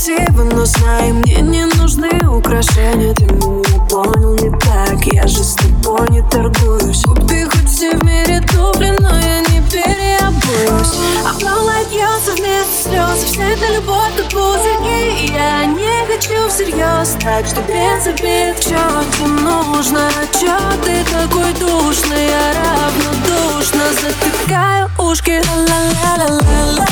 красиво, но знай, мне не нужны украшения. Ты меня понял не так, я же с тобой не торгуюсь. Купи хоть все в мире туфли, но я не переобуюсь. Облом льется вместо слез, вся эта любовь как пузырьки. И я не хочу всерьез, так что принципе, чё тебе нужно? Чё ты такой душный? Я равнодушно затыкаю ушки. Ла-ла-ла-ла-ла-ла.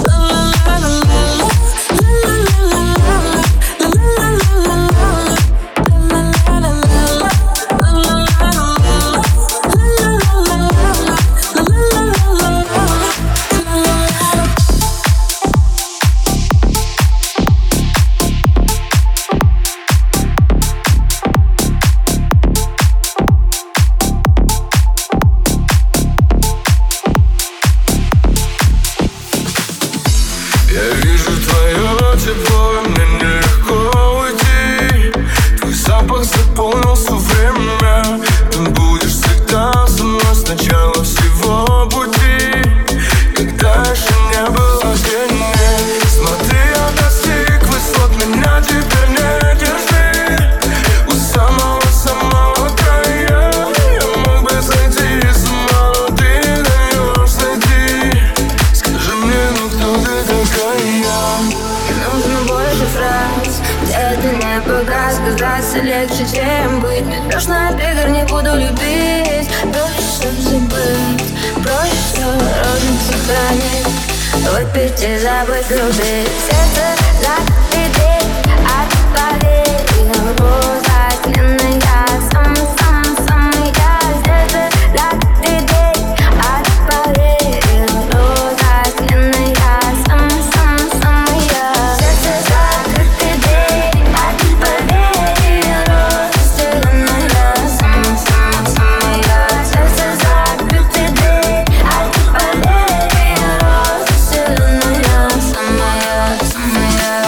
Казаться легче, чем быть. Прошлый триггер не буду любить. Проще забыть, проще розу сохранить. Выпить и забыть грубить. Сердце закрытый дверь, а ты поверь. Роза сменная, сам я. Сердце закрытый дверь, а ты поверь. Роза сменная, сам я. Сердце закрытый дверь, а ты поверь. Роза сменная, сам я. Сердце закрытый дверь, а ты поверь. Роза сменная, сам я.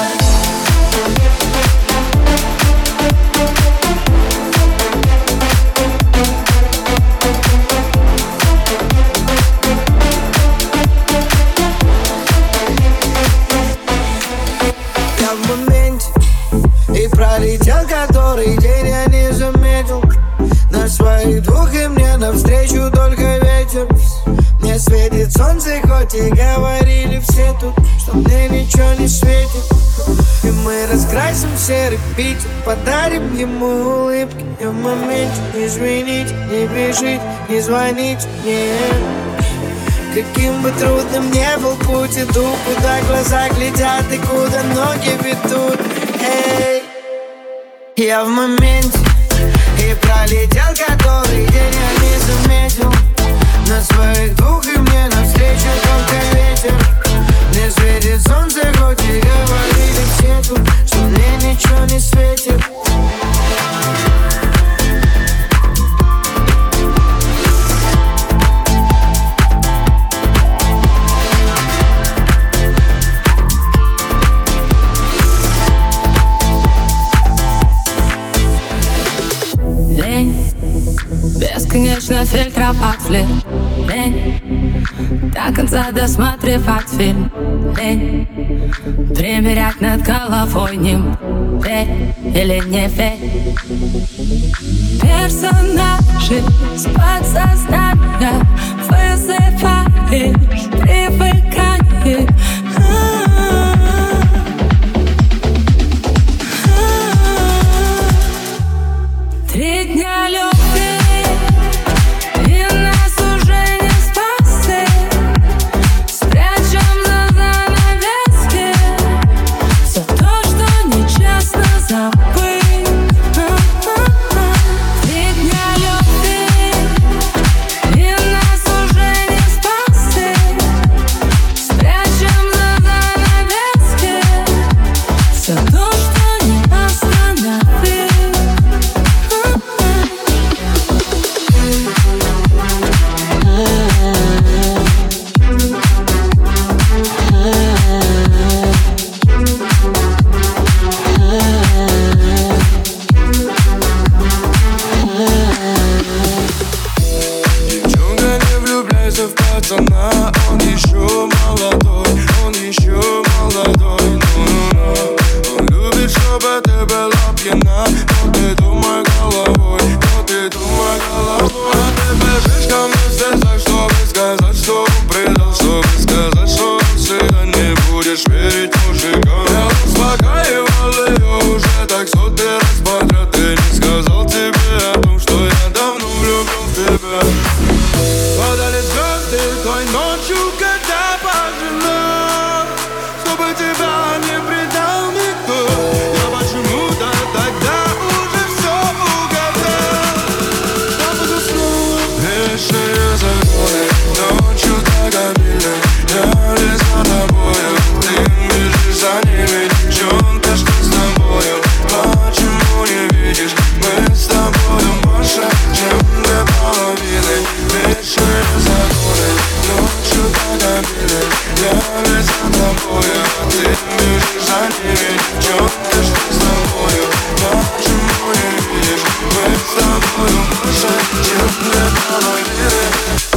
Я в моменте и пролетел который день, я не заметил. На своих двух и мне навстречу только ветер. Мне светит солнце, хоть и говорили все тут, что мне ничего не светит. И мы раскрасим серый Питер, подарим ему улыбки. И в моменте изменить, не бежить, не звонить, нет. Каким бы трудным ни был путь, иду, куда глаза глядят и куда ноги ведут. Эй, я в моменте и пролетел который день, я не заметил. На своих двух и мне навстречу только ветер. Мне светит солнце, хоть и говорили все тут, что мне ничего не светит. Лень, бесконечно фильтров от флир. Лень, до конца досматривать фильм. Лень, примерять над головой ним. Верь или не верь. Персонажи с подсознания вызываешь привыкание. Три дня любви, и нас уже не спасти. Спрячем за занавески все то, что нечестно забыть. Три дня любви, и нас уже не спасти. Спрячем за так сотый раз подряд и не сказал тебе о том, что я давно влюблен в тебя. Падали звезды той ночью, когда пожелал, чтобы тебя не предал никто. Я почему-то тогда уже все угадал, чтобы заснул. Вечные законы, ночью так обильно, я лез за тобою, ты бежишь за ними, девчонка, что с тобою? Почему не видишь, мы с тобою больше, чем две половины. Вечные законы, ночью так обильно, я лез за тобою, ты бежишь за ними, девчонка, что с тобою? Почему не видишь, мы с тобою больше, чем две половины.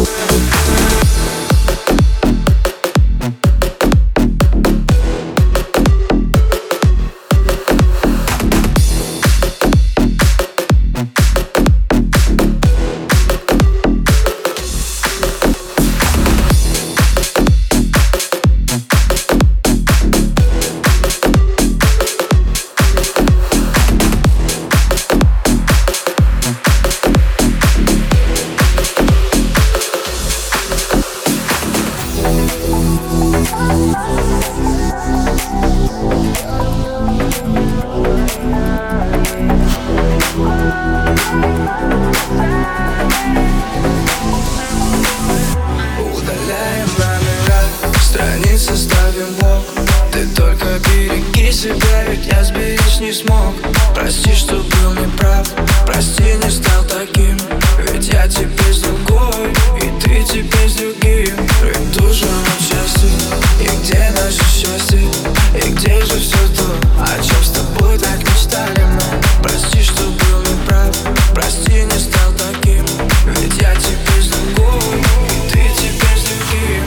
Удаляем номера, страницы ставим блок. Ты только береги себя, ведь я сберечь не смог. Прости, что был неправ, прости, не стал таким. Ведь я теперь с другой, и ты теперь с другим. Ведь тужим от счастья, и где наше счастье? И где же все то, о чем с тобой так мечтали мы? Прости, что был неправ, прости, не стал таким. Ведь я теперь с другой, и ты теперь с другим.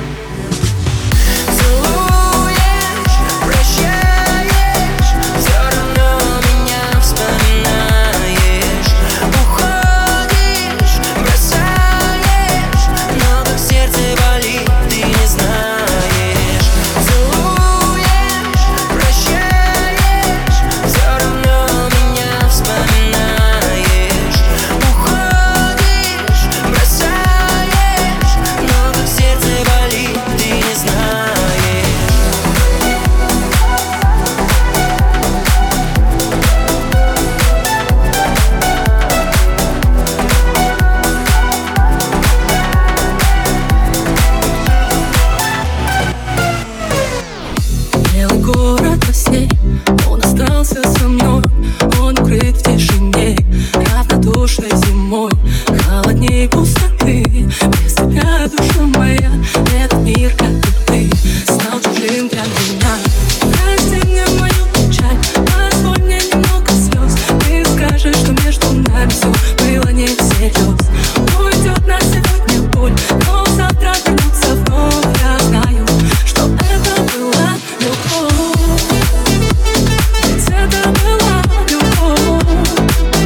Целуешь, прощаешь, все равно меня вспоминаешь. Уходишь, бросаешь, но как сердце болит, ты не знаешь. Целуешь, прощаешь, все равно меня вспоминаешь. Уходишь, бросаешь, но как сердце болит, ты не знаешь. Белый город во сне, он остался со мной. Он укрыт в тишине, равнодушной зимой. Холодней пустоты, без тебя, душа моя, этот мир, как и ты, стал чужим для меня. Прости мне мою печаль, позволь мне немного слез. Ты скажешь, что между нами все было не всерьез. Уйдет на сегодня боль, но завтра вернется вновь. Я знаю, что это была любовь. Ведь это была любовь.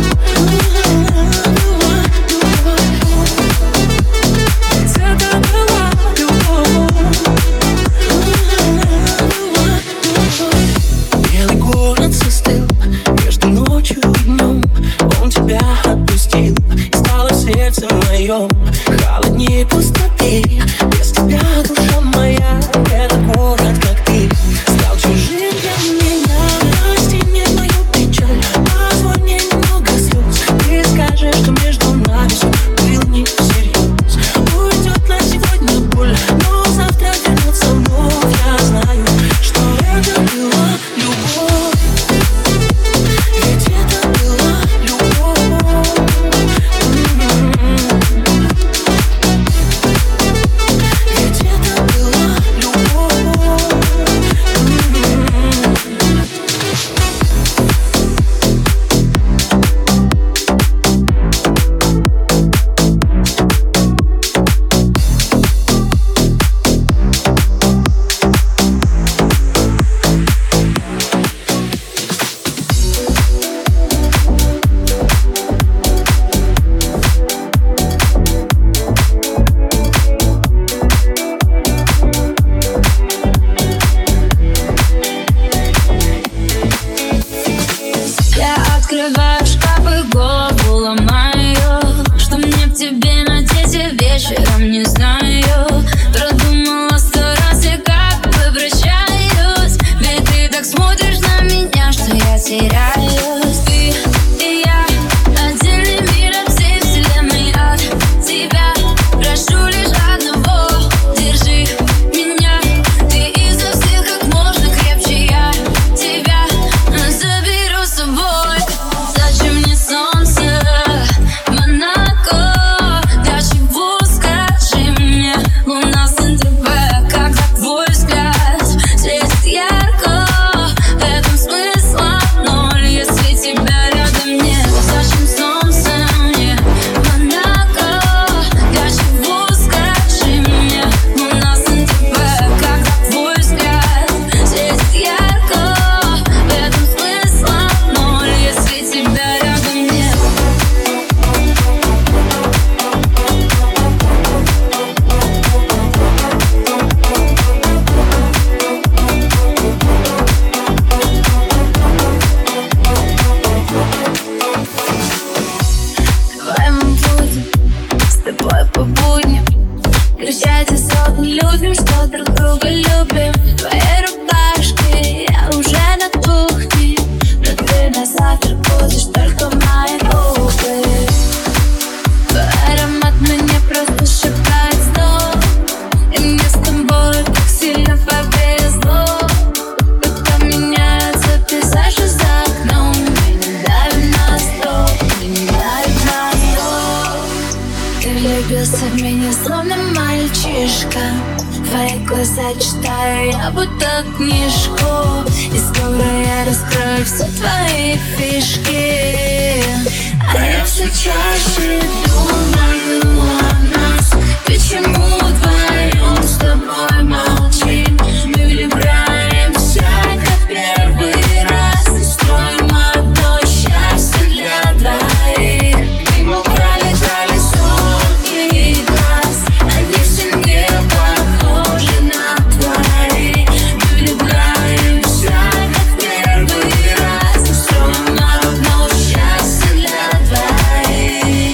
друга любим. Твои рубашки, я уже на кухне, но ты на завтрак будешь только мои губы. Твой аромат мне просто шибает с ног, и мне с тобой так сильно повезло. Когда меняются пейзажи за окном, мы не давим на стоп, мы не давим на стоп. Ты влюбился в меня словно мальчишка, твои глаза читаю я будто книжку, и скоро я раскрою все твои фишки. А я все чаще думаю о нас. Почему вдвоем с тобой молчим? Мы влюбляемся как первый раз и строим одно счастье для двоих. Мимо пролетали сотни глаз, они все не похожи на твои. Мы влюбляемся как первый раз и строим одно счастье для двоих.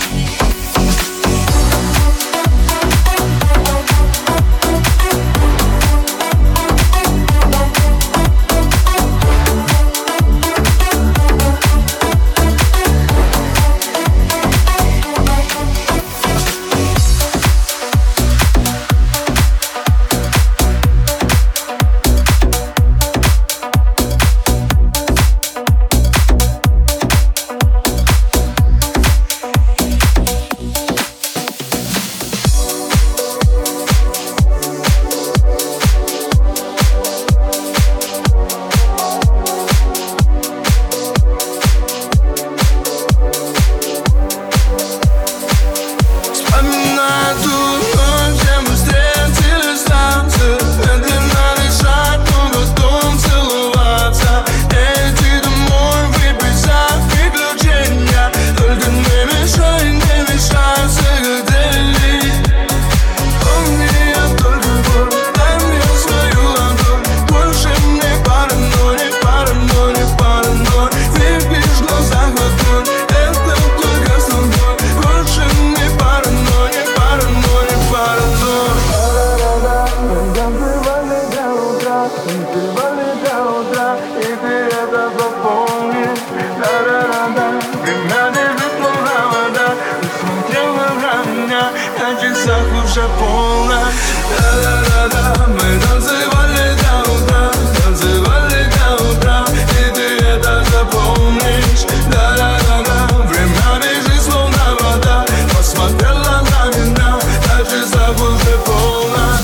Вспоминаю ту ночь, где мы встретились в танце. Медленно дышать, но потом целоваться. Идти домой, выпить за приключения. Только не мешай цикадели. Помни, я только боль, дай мне свою ладонь. Больше не паранойй, не паранойй, не паранойй. Выпьешь в глазах огонь, это только с тобой. Больше не паранойй, не паранойй, не паранойй. Мы танцевали до утра, танцевали до утра, и ты это запомнишь. Да-да-да-да, время бежит словно вода. Ты смотрела на меня, на часах уже полночь. Да-да-да-да, мы танцевали до утра, танцевали до утра, и ты это запомнишь. Да-да-да-да, время бежит словно вода. Посмотрела на меня, на часах уже полночь.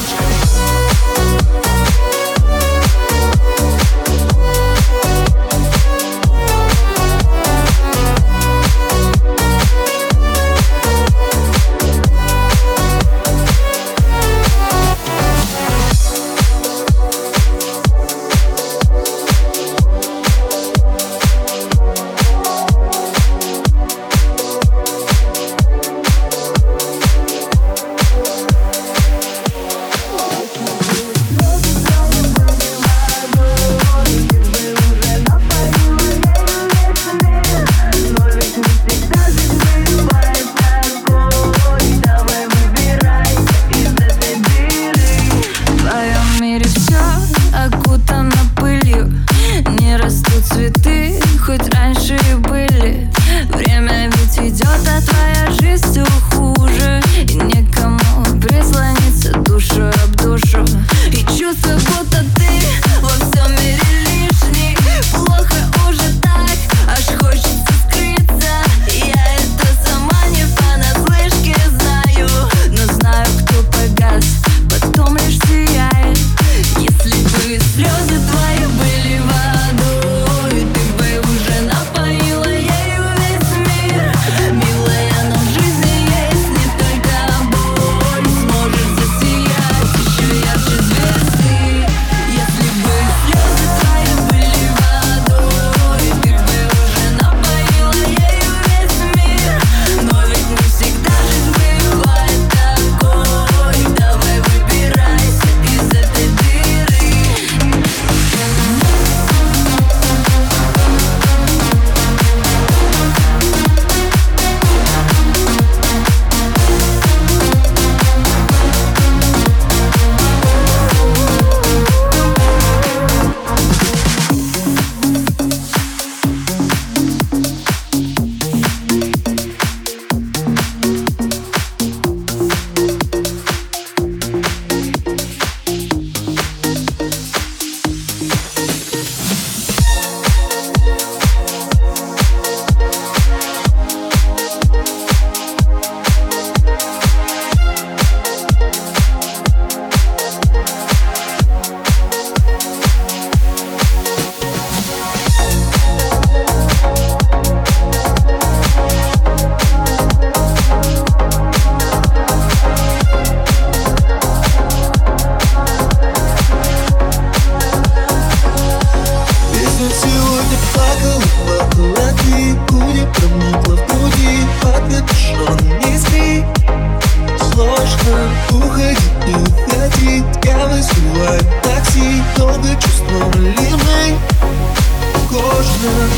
В твоем мире все окутано пылью, не растут цветы, хоть раньше и были. Время ведь идет, а твоя жизнь все хуже, и некому прислониться душу об душу. И чувство, будто ты во всем мире лишний. Плохо уже так, аж хочется скрыться. Я это сама не понаслышке знаю, но знаю, кто погас, потом лишь сияет. Если бы слезы твои были водой, ты бы уже напоила ею весь мир. Милая, но в жизни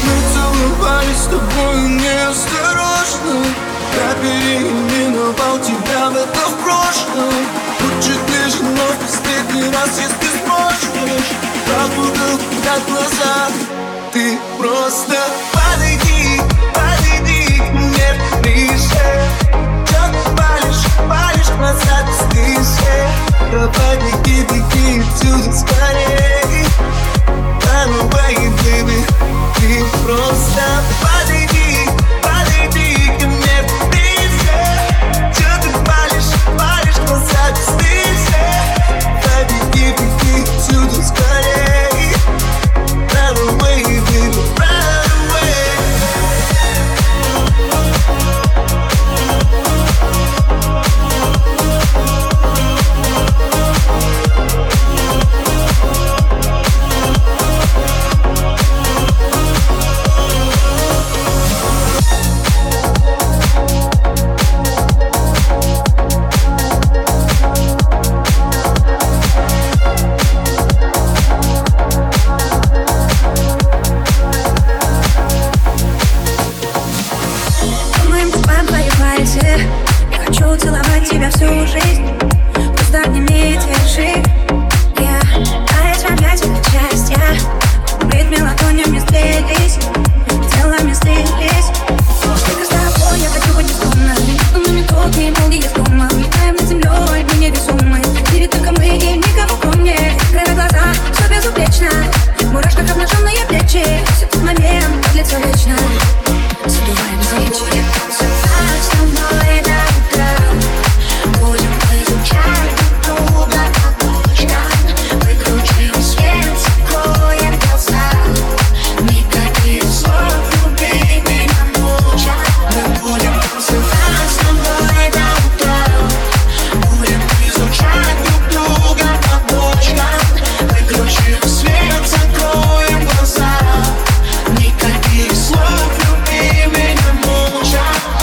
Мы целовались с тобой неосторожно. Я переименовал тебя в это в прошлом. Будет ближе, но в последний раз, если сможешь. Правду взгляд назад. Ты просто подойди, подойди к мне ближе. Чё ты палишь глаза бесстыжие? Давай беги, беги отсюда скорей. Run away, baby. Ты просто подойди, подойди ко мне ближе. Чё ты палишь глаза бесстыжие? Давай беги, беги отсюда скорей. Run away, baby, run away. Я хочу целовать тебя всю жизнь. Просто обними и держи. Таять в объятиях счастья. Ритме ладонями сплелись, телами слились. Только с тобой я хочу быть бесстомной. Тонными токи, молнии из дома. Летаем над землей, мы невесомы. В мире только мы и никого кроме. Открывай глаза, все безупречно. В мурашках обнаженные плечи. Все тот момент, длится вечно. Задуваем свечи. С тобой до утра. Будем изучать друг друга по точкам. Выключим свет, закроем глаза. Никаких слов, люби меня молча. Мы будем танцевать с тобой до утра. Будем изучать друг друга по точкам. Выключим свет, закроем глаза. Никаких слов, люби меня молча.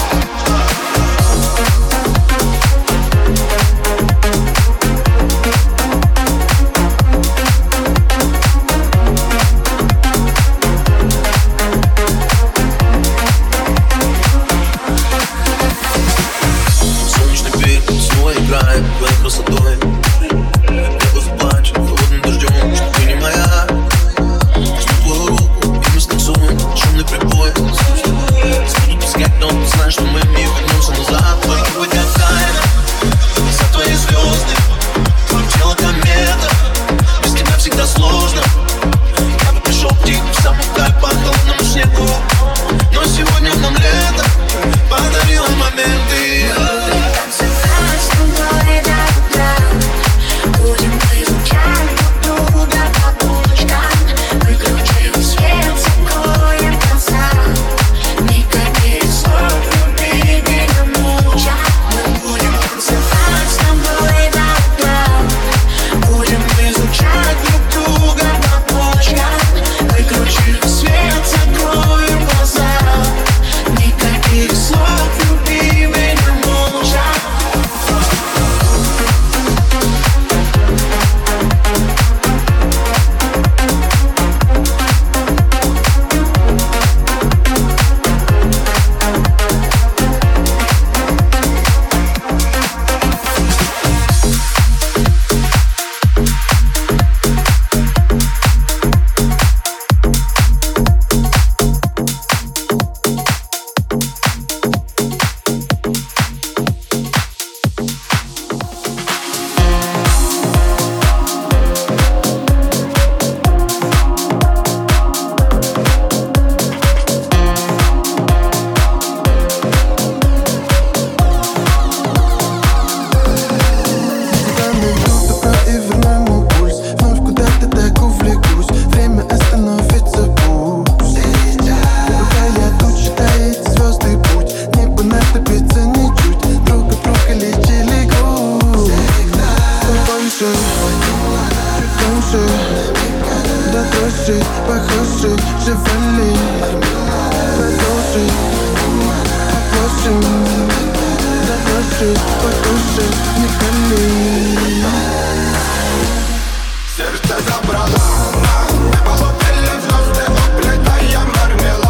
Солнечный берег снова играет твоей красотой. Небо заплачет холодным дождем, что ты не моя. Жду твою руку, и мы станцуем шумный прибой. Буду искать, но ты знаешь, что мы не вернемся назад. Твои губы как тайна, за твои звезды. Твое тело комета, без тебя всегда сложно. Я бы пришел к тебе в самый край по холодному снегу. Но сегодня нам лето подарило моменты. Танцевать с тобой до утра. Будем изучать друг друга по точкам. Выключим свет, закроем глаза. Никаких слов, люби меня молча. Мы будем танцевать с тобой до утра. Будем изучать друг друга по точкам. Выключим свет, закроем глаза. Никаких слов, люби меня молча. Похожи, живали. Продолжи, похожи. Дорожи, похожи, не кали. Сердце забрала, мы полетели звезды, оплетая мармелад.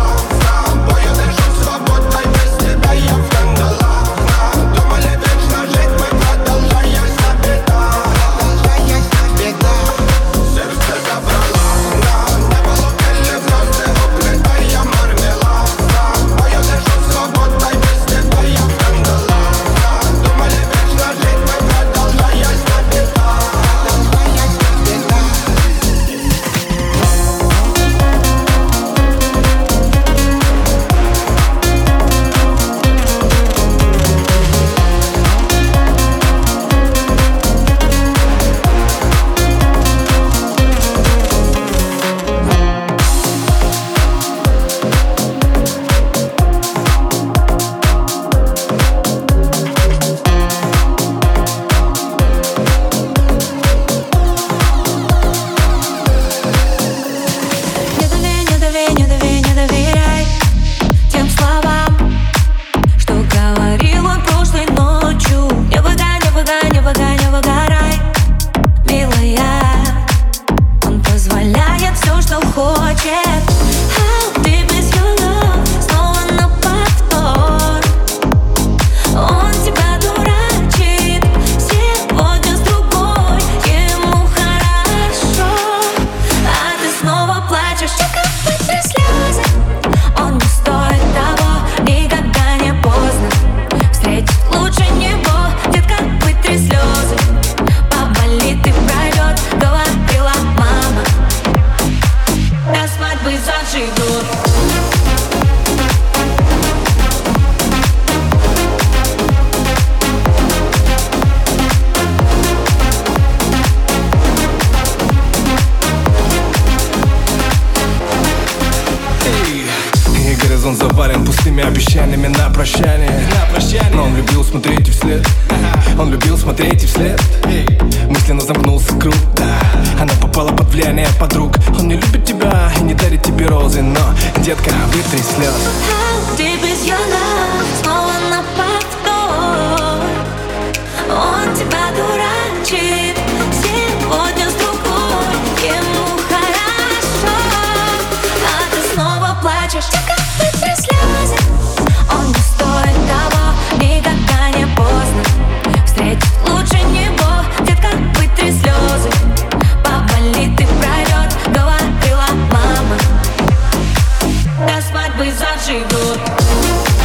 Сейчас он завален пустыми обещаниями на прощание. Но он любил смотреть и вслед. Он любил смотреть и вслед. Мысленно замкнулся круг. Она попала под влияние подруг. Он не любит тебя и не дарит тебе розы, но, детка, вытри слез. How deep is your love? Снова на повтор. Он тебя дурачит сегодня с другой. Ему хорошо, а ты снова плачешь. Детка, вытри слезы. Он не стоит того, никогда не поздно встретить лучше него. Детка, вытри слезы. Поболит и пройдет, говорила мама. До свадьбы заживут.